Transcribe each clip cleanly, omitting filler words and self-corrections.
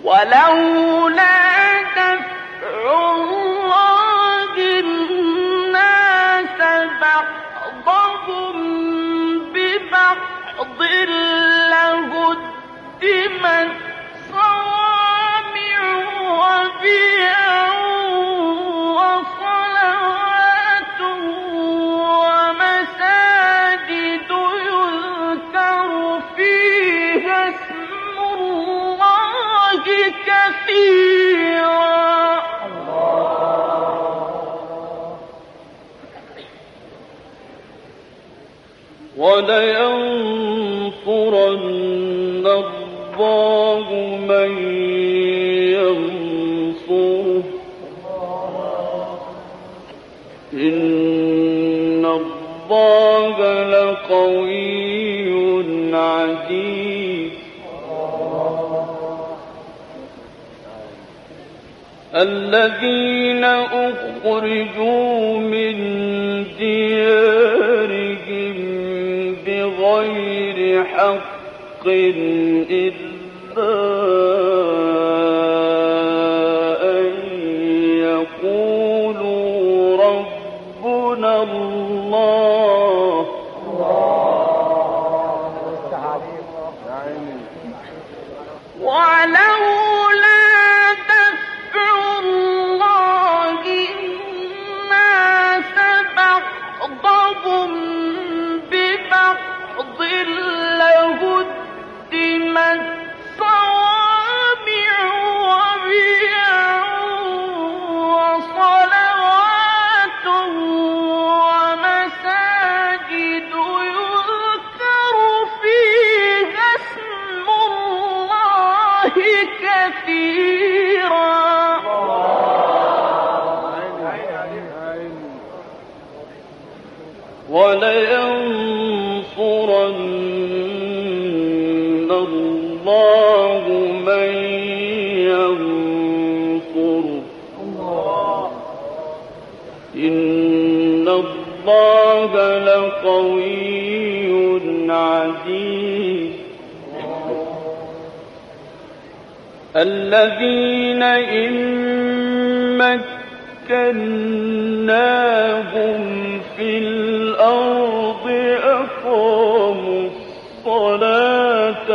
ولولا دفع الله الناس بعضهم ببعض لهدمت صوامع وبيع وصلوات ومساجد يذكر فيها اسم الله كثيرا ولينصرن الله من ينصره إن الله لقوي عزيز الذين أخرجوا من ديارهم بغير حق إلا أن يقولوا ربنا الله ولولا دفع الله الناس بعضهم ببعض لهدمت صوامع وبيع وصلوات ومساجد يذكر فيها اسم الله كثيرا ولينصرن الله من ينصره إن الله لقوي عزيز الذين إن مكناهم في الأرض أقاموا الصلاة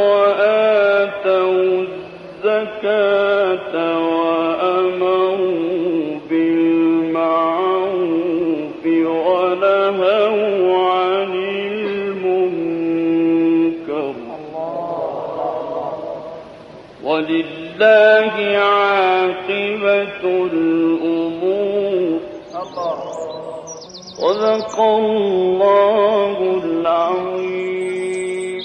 وآتوا الزكاة وأمروا بالمعروف ونهوا عن المنكر ولله عاقبة الأمور صدق الله العظيم.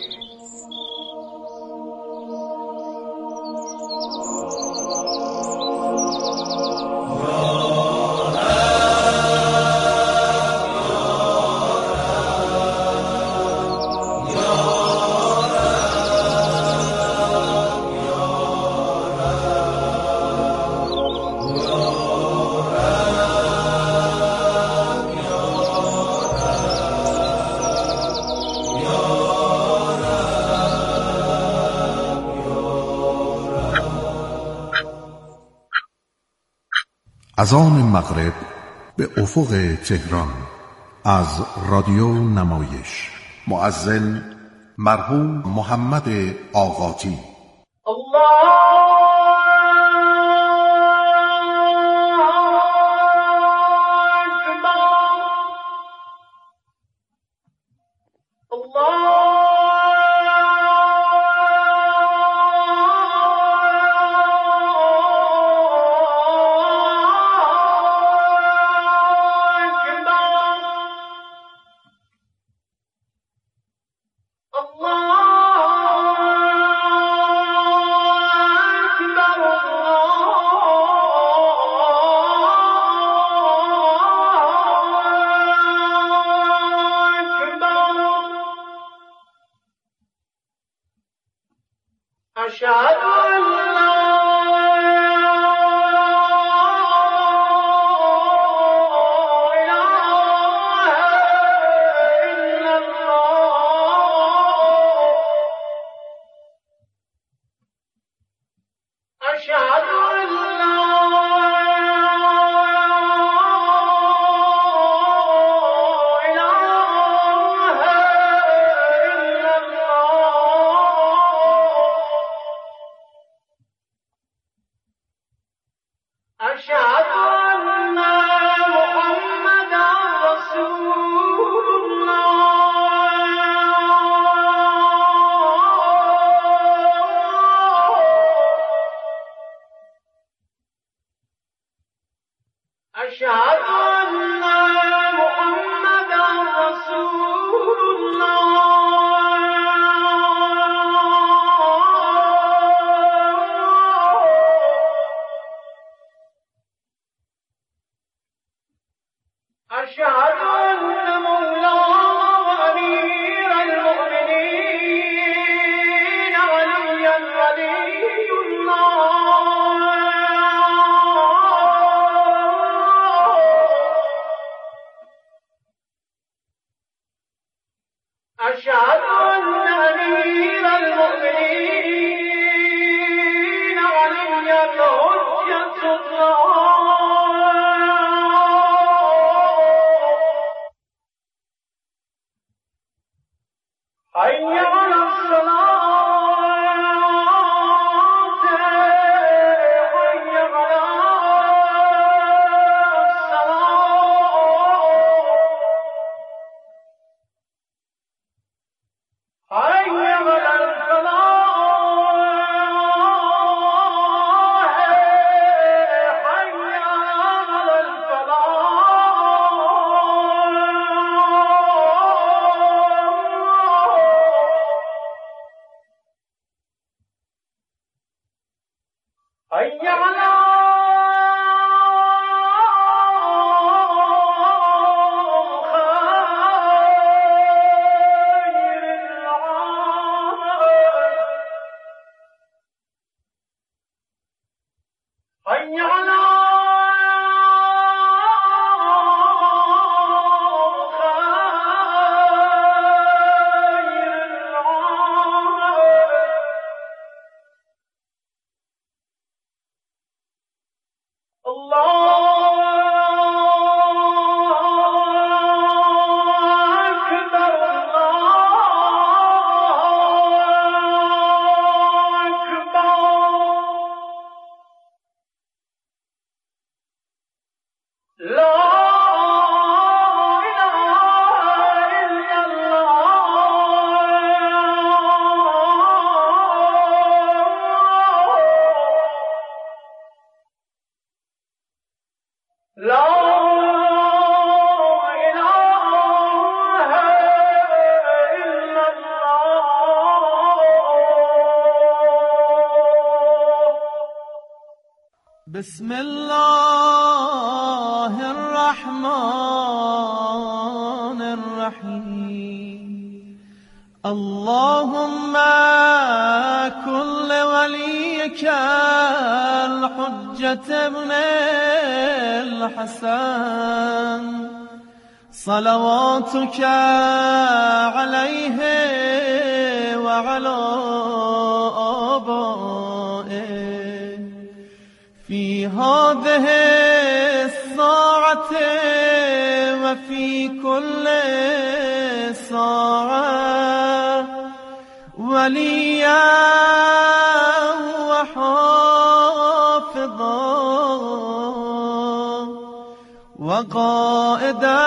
اذان مغرب به افق تهران از رادیو نمایش. مؤذن مرحوم محمد آقاتی. بسم الله الرحمن الرحيم اللهم كن وليك الحجة ابن الحسن صلواتك عليه وعلى آبائه في هذه الساعة وفي كل ساعة وليا وحافظا وقائدا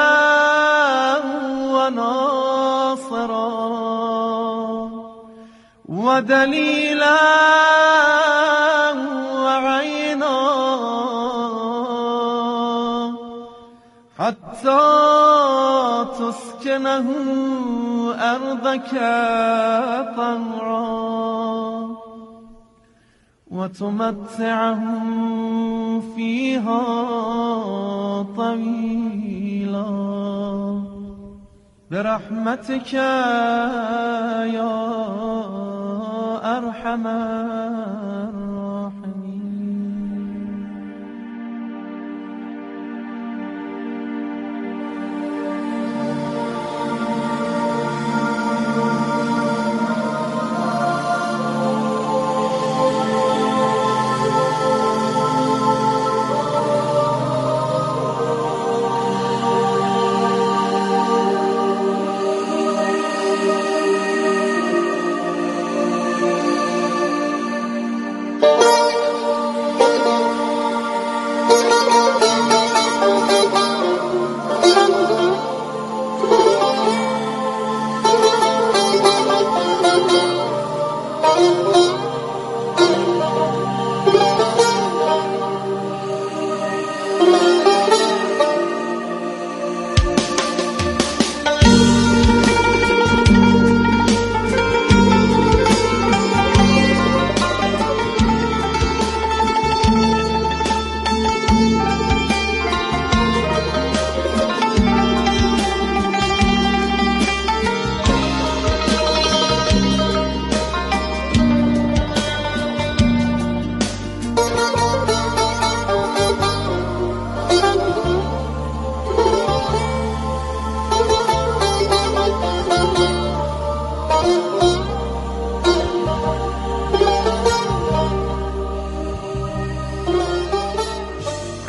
وناصرا ودليلا وعينا حتى تسكنه أرضك طوعا وتمتعهم فيها طويلا برحمتك يا أرحم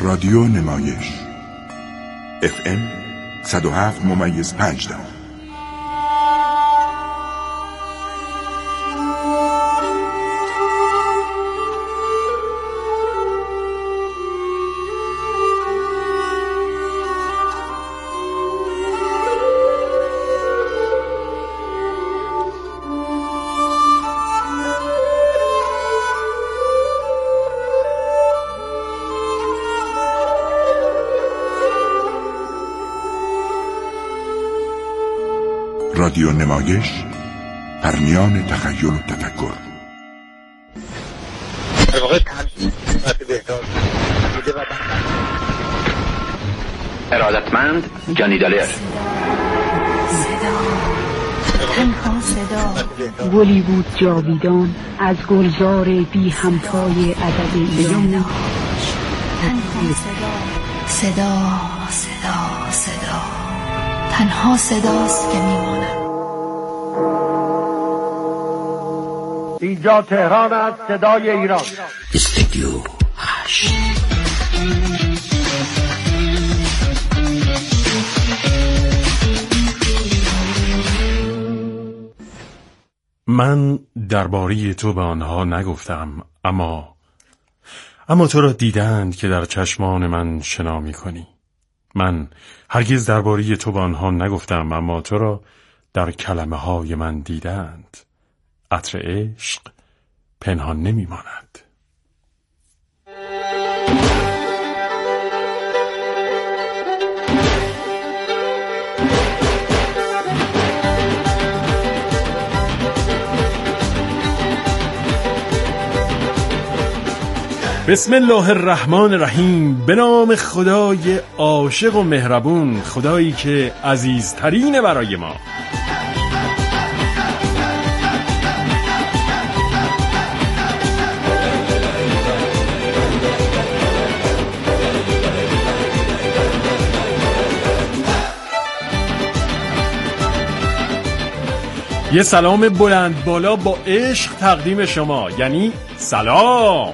رادیو نمایش FM 107.5. رادیو نمایش، پرمیان تخیل و تفکر. ارادتمند جانی دالر. تنها صدا گلی بود جاویدان از گلزار بی همتای ادب ایران. تنها صدا تنها صداست که میماند. اینجا تهران است، صدای ایران. استودیو 8. من درباره تو به آنها نگفتم، اما تو را دیدند که در چشمان من شنا می‌کنی. من هرگز درباره تو به آنها نگفتم، اما تو را در کلمه های من دیدند. عطر عشق پنهان نمی‌ماند. بسم الله الرحمن الرحیم. به نام خدای عاشق و مهربون، خدایی که عزیزترینه برای ما. یه سلام بلند بالا با عشق تقدیم شما، یعنی سلام.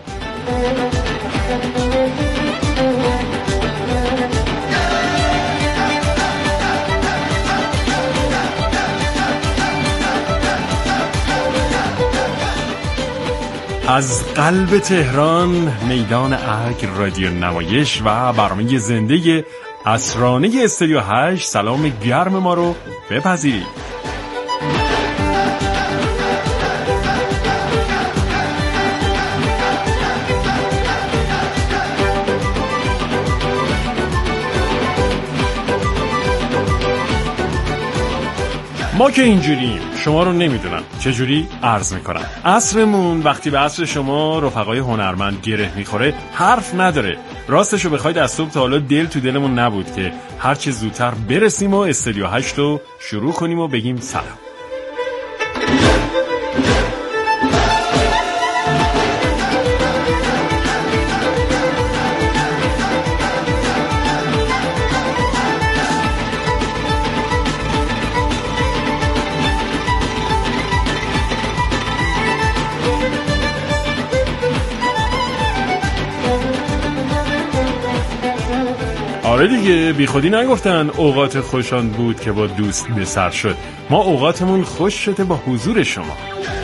از قلب تهران، میدان ارگ، رادیو نمایش و برنامه زنده اسرانه استودیو 8 سلام گرم ما رو بپذیرید. ما که اینجوریم، شما رو نمیدونم چجوری عرض میکنم. عصرمون وقتی به عصر شما رفقای هنرمند گره میخوره حرف نداره. راستشو بخواید از صبح تا حالا دل تو دلمون نبود که هرچه زودتر برسیم و استودیو 8 رو شروع کنیم و بگیم سلام. آره دیگه، بی خودی نگفتن اوقات خوشان بود که با دوست به سر شد. ما اوقاتمون خوش شده با حضور شما.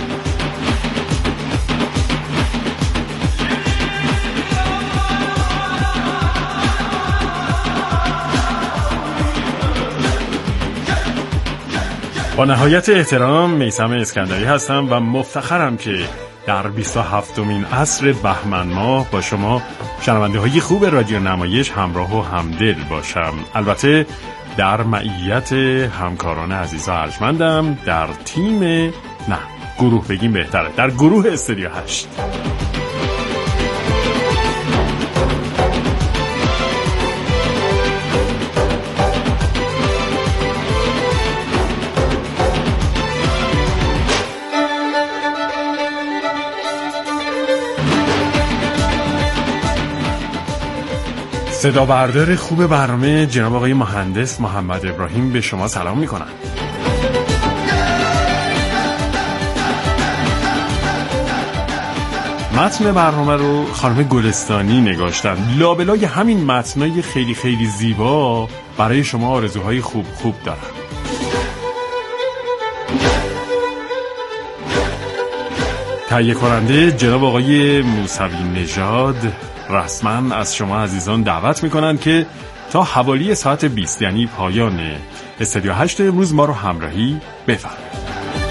با نهایت احترام میثم اسکندری هستم و مفتخرم که در 27مین عصر بهمن ماه با شما شنونده های خوب رادیو نمایش همراه و همدل باشم. البته در معیت همکاران عزیز و ارجمندم در تیم، گروه بگیم بهتره، در گروه استودیو 8. صدا بردار خوب برنامه جناب آقای مهندس محمد ابراهیم به شما سلام میکنن. متن برنامه رو خانم گلستانی نگاشتن. لابلای همین متنای خیلی خیلی زیبا برای شما آرزوهای خوب خوب دارن. تهیه کننده جناب آقای موسوی نژاد رسما از شما عزیزان دعوت میکنن که تا حوالی ساعت 20 یعنی پایان استودیو 8 امروز ما رو همراهی بفرمایید.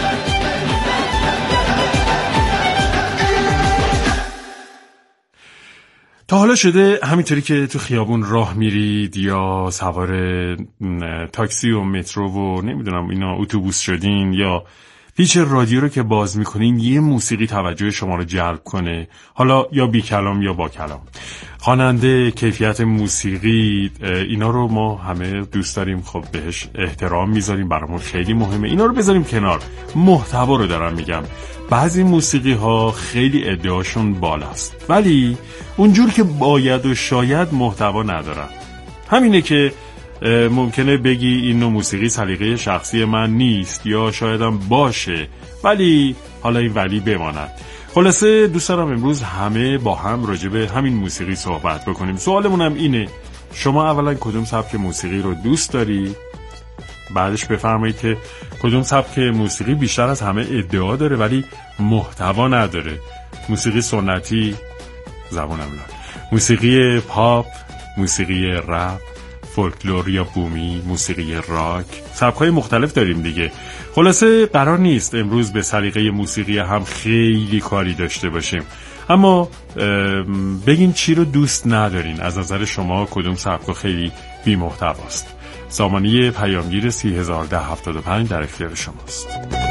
تا حالا شده همینطوری که تو خیابون راه میرید یا سوار تاکسی و مترو و نمیدونم اینا اتوبوس شدین یا پیچ رادیو رو که باز میکنین یه موسیقی توجه شما رو جلب کنه، حالا یا بی کلام یا با کلام. خواننده، کیفیت موسیقی، اینا رو ما همه دوست داریم، خب بهش احترام میذاریم، برامون خیلی مهمه. اینا رو بذاریم کنار، محتوا رو دارم میگم. بعضی موسیقی ها خیلی ادعاشون بالاست ولی اونجور که باید و شاید محتوا ندارن. همینه که ممکنه بگی این نوع موسیقی سلیقه شخصی من نیست یا شایدم باشه، ولی حالا این ولی بماند. خلاصه دوست دارم امروز همه با هم راجع به همین موسیقی صحبت بکنیم. سوالمون هم اینه، شما اولا کدوم سبک موسیقی رو دوست داری؟ بعدش بفرمایید که کدوم سبک موسیقی بیشتر از همه ادعا داره ولی محتوا نداره. موسیقی سنتی، زبانم لال، موسیقی پاپ، موسیقی رپ، فولکلور یا بومی، موسیقی راک، سبک‌های مختلف داریم دیگه. خلاصه قرار نیست امروز به سلیقه موسیقی هم خیلی کاری داشته باشیم، اما بگین چی رو دوست ندارین. از نظر شما کدوم سبک خیلی بی محتواست؟ سامانه پیامگیر 301075 در اختیار شماست.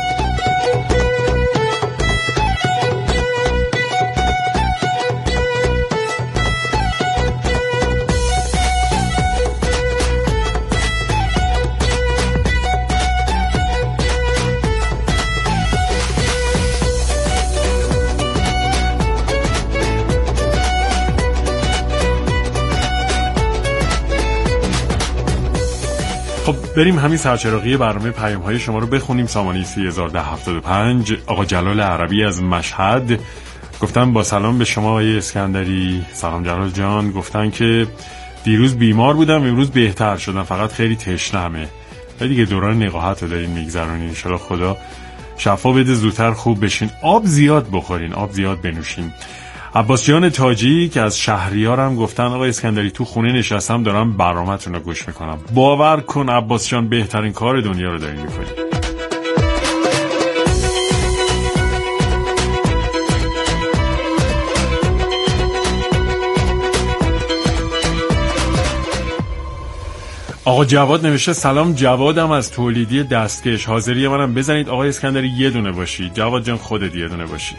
خب بریم همین سرچراغی برنامه پیام‌های شما رو بخونیم. سامانه 301075 آقا جلال عربی از مشهد گفتن با سلام به شما آقای اسکندری. سلام جلال جان. گفتن که دیروز بیمار بودم امروز بهتر شدم، فقط خیلی تشنمه. دیگه دوران نقاهت رو دارین میگذرونین، ان شاءالله خدا شفا بده زودتر خوب بشین. آب زیاد بخورین، آب زیاد بنوشین. عباس جان تاجی که از شهریارم گفتن آقای اسکندری تو خونه نشستم دارم برنامه‌تون رو گوش میکنم. باور کن عباس جان بهترین کار دنیا رو داری میکنی. آقا جواد نوشته سلام، جوادم از تولیدی دستکش، حاضری منم بزنید آقای اسکندری یه دونه باشی. جواد جان خودت یه دونه باشی.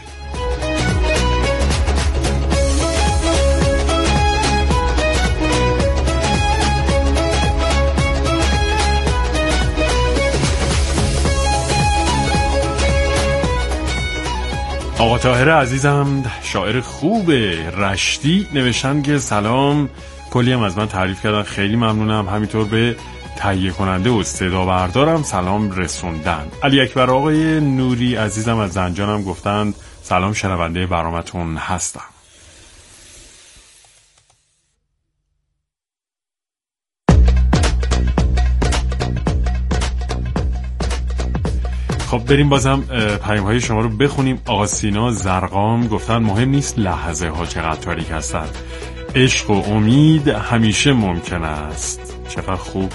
آقا طاهر عزیزم شاعر خوب رشتی نوشتن که سلام، کلی هم از من تعریف کردن، خیلی ممنونم. همینطور به تهیه کننده و صدا بردارم سلام رسوندن. علی اکبر آقای نوری عزیزم از زنجانم گفتند سلام، شنونده برنامه‌تون هستم. خب بریم بازم پیام‌های شما رو بخونیم. آقا سینا زرقام گفتن مهم نیست لحظه ها چقدر تاریک هستن، عشق و امید همیشه ممکن است. چقدر خوب.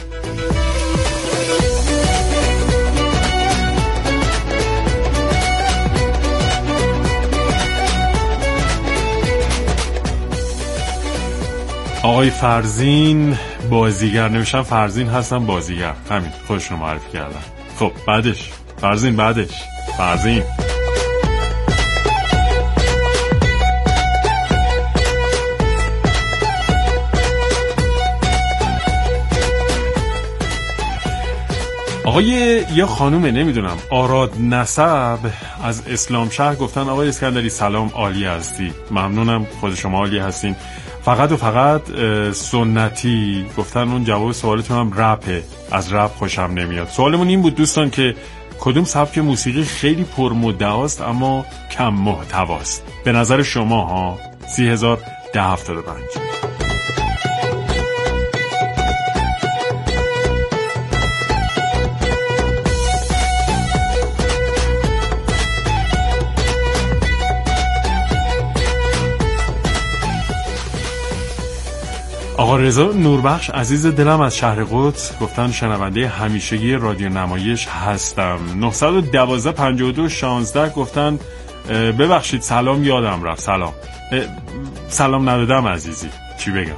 آقای فرزین بازیگر نوشتن، فرزین هستم بازیگر، همین خودشون رو معرفی کردن. خب بعدش فرزین، بعدش فرزین. آقای یا خانومه نمیدونم آراد نسب از اسلام شهر گفتن آقای اسکندری سلام، عالی هستی. ممنونم، خود شما عالی هستین. فقط و فقط سنتی گفتن. اون جواب سوالتون هم رپه، از رپ خوشم نمیاد. سوالمون این بود دوستان که کدوم سبک موسیقی خیلی پرمدعاست اما کم محتواست به نظر شما ها؟ 30,075. آقا رضا نوربخش عزیز دلم از شهر قدس گفتن شنونده همیشگی رادیو نمایش هستم. 912 52 16 گفتن ببخشید سلام یادم رفت. سلام ندادم عزیزی، چی بگم؟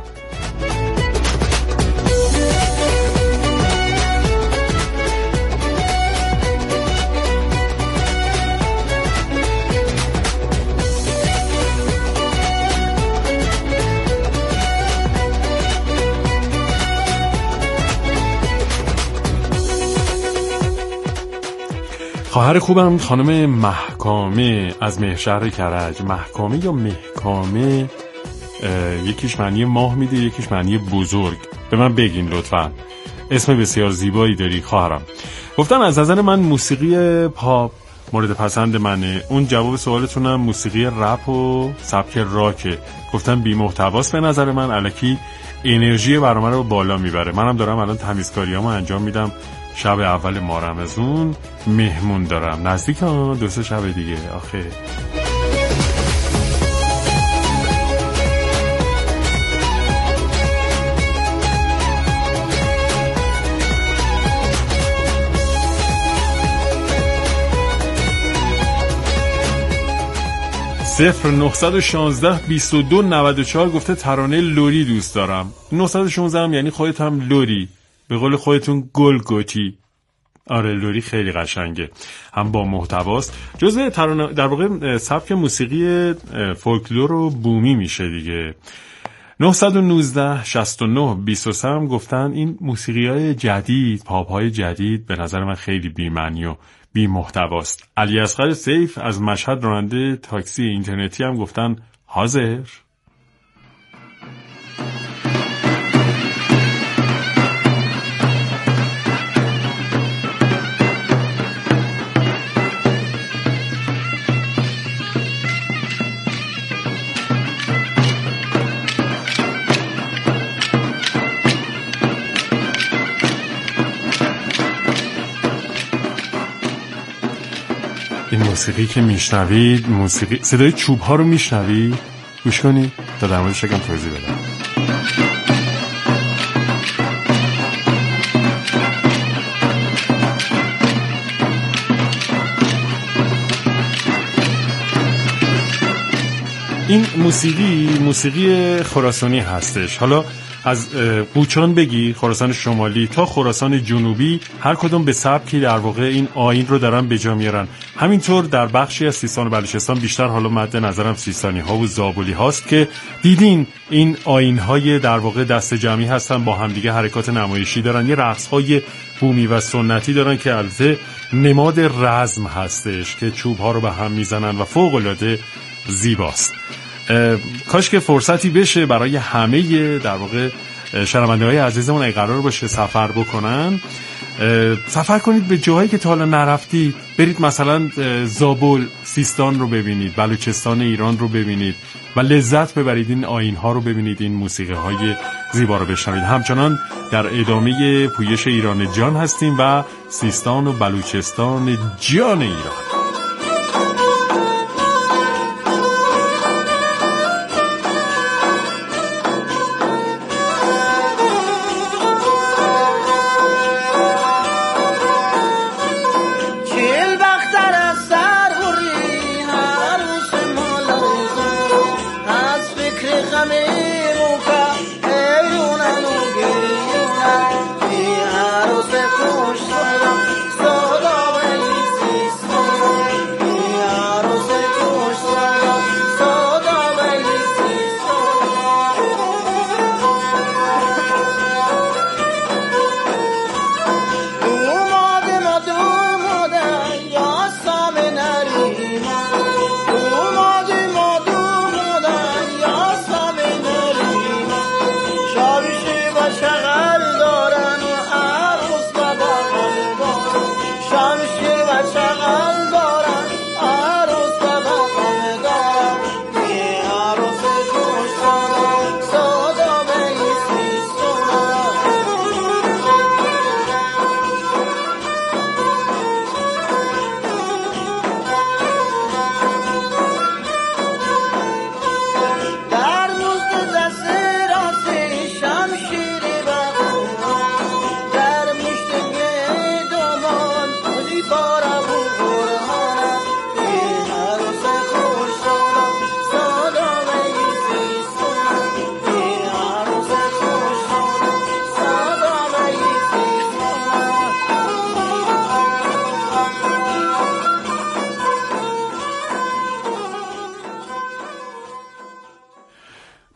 خواهر خوبم خانم محکامه از مهشهر کرج. محکامه یا محکامه یکیش معنی ماه میده یکیش معنی بزرگ. به من بگین لطفا. اسم بسیار زیبایی داری خواهرم. گفتن از نظر من موسیقی پاپ مورد پسند منه. اون جواب سوالتونم موسیقی رپ و سبک راکه. گفتن بی محتواست به نظر من، الکی انرژی برنامه رو بالا میبره. منم دارم الان تمیزکاریامو انجام میدم. شب اول ماه رمضان مهمون دارم، نزدیک 2-3 شب دیگه. آخه صفر 916 22 94 گفته ترانه لوری دوست دارم. 916 هم یعنی خودت هم لوری، به قول خودتون گل گوتی. آره لوری خیلی قشنگه، هم با محتواست. جزء ترانه در واقع سبک موسیقی فولکلور و بومی میشه دیگه. 919 69 23 هم گفتن این موسیقی‌های جدید، پاپ‌های جدید به نظر من خیلی بی‌معنی و بی محتواست. علی اصغر سیف از مشهد راننده تاکسی اینترنتی هم گفتن حاضر. این موسیقی که میشنوید، موسیقی صدای چوب ها رو میشنوید، گوش کنید تا در موردش یکم توضیح بدم. این موسیقی خراسانی هستش. حالا از قوچان بگی خراسان شمالی تا خراسان جنوبی هر کدوم به سبکی در واقع این آیین رو دارن به جا میارن. همینطور در بخشی از سیستان و بلوچستان، بیشتر حالا مد نظرم سیستانی ها و زابلی هاست که دیدین این آیین های در واقع دست جمعی هستن، با همدیگه حرکات نمایشی دارن، یه رقص های بومی و سنتی دارن که البته نماد رزم هستش که چوب ها رو به هم میزنن و فوق العاده زیباست. کاش که فرصتی بشه برای همه در واقع شنونده های عزیزمون اگه قرار باشه سفر بکنن، سفر کنید به جاهایی که تا حالا نرفتید. برید مثلا زابل، سیستان رو ببینید، بلوچستان ایران رو ببینید و لذت ببرید، این آیین ها رو ببینید، این موسیقی های زیبا رو بشنوید. همچنان در ادامه پویش ایران جان هستیم و سیستان و بلوچستان جان ایران.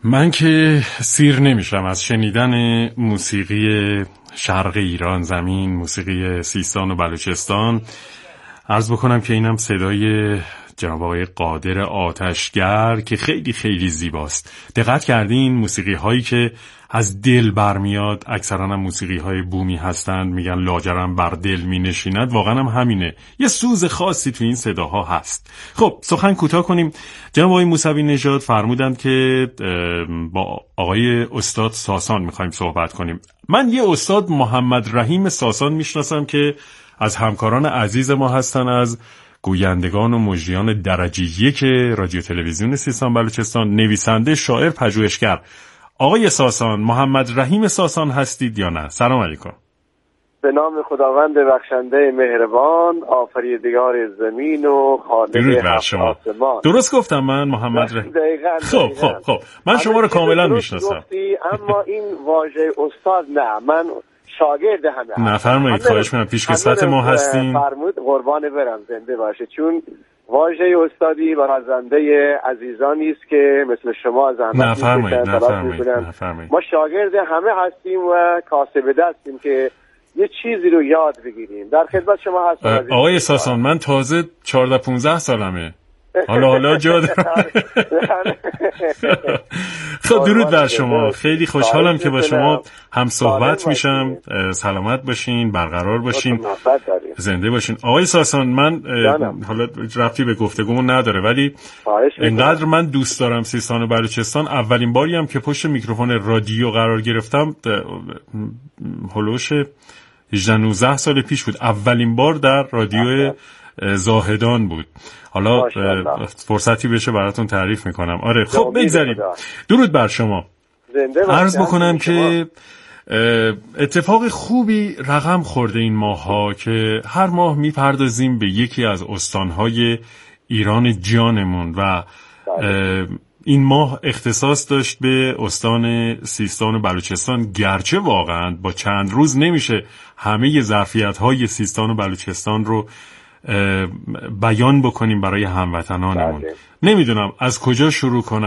من که سیر نمیشم از شنیدن موسیقی شرق ایران زمین، موسیقی سیستان و بلوچستان. عرض بکنم که اینم صدای جناب آقای قادر آتشگر که خیلی خیلی زیباست. دقت کردین موسیقی هایی که از دل برمیاد اکثرا هم موسیقی های بومی هستند، میگن لاجرم بر دل می نشیند. واقعا هم همینه، یه سوز خاصی تو این صداها هست. خب سخن کوتاه کنیم. جناب آقای موسوی نژاد فرمودند که با آقای استاد ساسان میخوایم صحبت کنیم. من یه استاد محمد رحیم ساسان میشناسم که از همکاران عزیز ما هستن، از گویندگان و مجریان درجه یک رادیو تلویزیون سیستان بلوچستان، نویسنده، شاعر، پژوهشگر. آقای ساسان، محمد رحیم ساسان هستید یا نه؟ سلام علیکم. به نام خداوند بخشنده مهربان، آفریدگار زمین و خالق هفت آسمان. درست گفتم من محمد رحیم؟ خب من شما رو کاملا میشناسم. اما این واژه استاد نه، من شاگرد همه. نفرمایید، خواهش می‌کنم، پیشکسوت ما هستین. فرمود قربان برم، زنده باشه. چون واژه استادی برازنده عزیزانی است که مثل شما زحمت نفرمایید. ما شاگرد همه هستیم و کاسب دستیم که یه چیزی رو یاد بگیریم. در خدمت شما هستم. آقای ساسان، من تازه 14-15 سالمه. حالا جا دارم. خب درود بر شما، خیلی خوشحالم که با شما هم صحبت میشم. سلامت باشین، برقرار باشین، زنده باشین. آقای ساسان، من حالا ربطی به گفتگومون نداره ولی اینقدر من دوست دارم سیستان و بلوچستان. اولین باری هم که پشت میکروفون رادیو قرار گرفتم هلوش 18-19 سال پیش بود. اولین بار در رادیو زاهدان بود. حالا فرصتی بشه براتون تعریف میکنم. آره خب بگذاریم. درود بر شما. عرض بکنم که اتفاق خوبی رقم خورده این ماها که هر ماه میپردازیم به یکی از استانهای ایران جانمون و این ماه اختصاص داشت به استان سیستان و بلوچستان، گرچه واقعا با چند روز نمیشه همه ظرفیت‌های سیستان و بلوچستان رو بیان بکنیم برای هموطنانمون. نمیدونم از کجا شروع کنم.